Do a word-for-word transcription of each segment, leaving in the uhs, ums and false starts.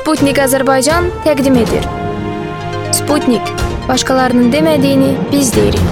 Sputnik Azərbaycan təqdim edir. Sputnik, başqalarının demədiyini biz deyirik.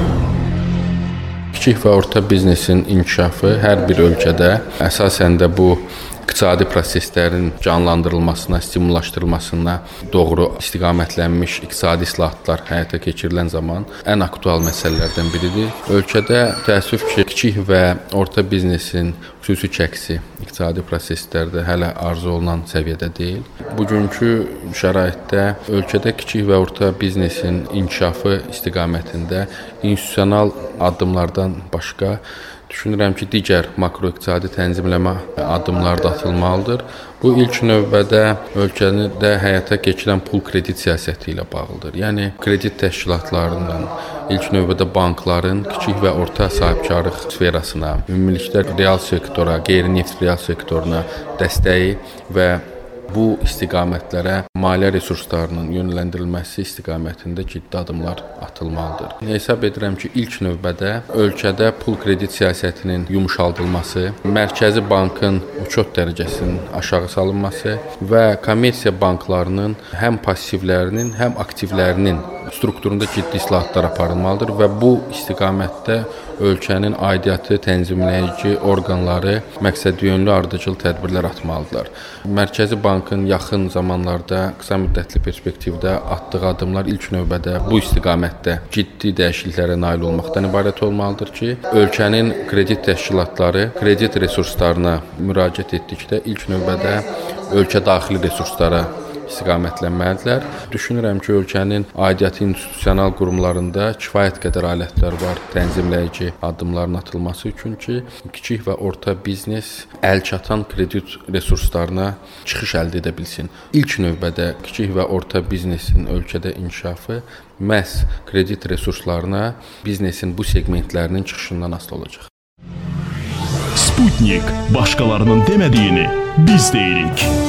Kiçik və orta biznesin inkişafı hər bir ölkədə əsasən də bu iqtisadi proseslərin canlandırılmasına, stimullaşdırılmasına doğru istiqamətlənmiş iqtisadi islahatlar həyata keçirilən zaman ən aktual məsələlərdən biridir. Ölkədə təəssüf ki, kiçik və orta biznesin xüsusi çəkisi iqtisadi proseslərdə hələ arzu olunan səviyyədə deyil. Bugünkü şəraitdə ölkədə kiçik və orta biznesin inkişafı istiqamətində institusional addımlardan başqa düşünürəm ki, digər makroiqtisadi tənzimləmə addımları da atılmalıdır. Bu ilk növbədə ölkədə həyata keçirilən pul kredit siyasəti ilə bağlıdır. Yəni kredit təşkilatlarının, ilk növbədə bankların kiçik və orta sahibkarlıq sferasına, ümumilikdə real sektora, qeyri-neft real sektoruna dəstəyi və bu istiqamətlərə maliyyə resurslarının yönləndirilməsi istiqamətində ciddi addımlar atılmalıdır. Hesab edirəm ki, ilk növbədə ölkədə pul kredit siyasətinin yumşaldılması, Mərkəzi Bankın uçot dərəcəsinin aşağı salınması və kommersiya banklarının həm passivlərinin, həm aktivlərinin strukturunda ciddi islahatlar aparılmalıdır və bu istiqamətdə ölkənin aidiyyatı tənzimləyici orqanları məqsədyönlü ardıcıl tədbirlər atmalıdırlar. Mərkəzi Bankın yaxın zamanlarda qısa müddətli perspektivdə atdığı addımlar ilk növbədə bu istiqamətdə ciddi dəyişikliklərə nail olmaqdan ibarət olmalıdır ki, ölkənin kredit təşkilatları kredit resurslarına müraciət etdikdə ilk növbədə ölkə daxili resurslara istiqamətlənməlidirlər. Düşünürəm ki, ölkənin aidiyyatı institusional qurumlarında kifayət qədər alətlər var tənzimləyici addımların atılması üçün ki, kiçik və orta biznes əlçatan kredit resurslarına çıxış əldə edə bilsin. İlk növbədə kiçik və orta biznesin ölkədə inkişafı məhz kredit resurslarına biznesin bu segmentlərinin çıxışından asılı olacaq. Sputnik, başqalarının demədiyini biz deyirik.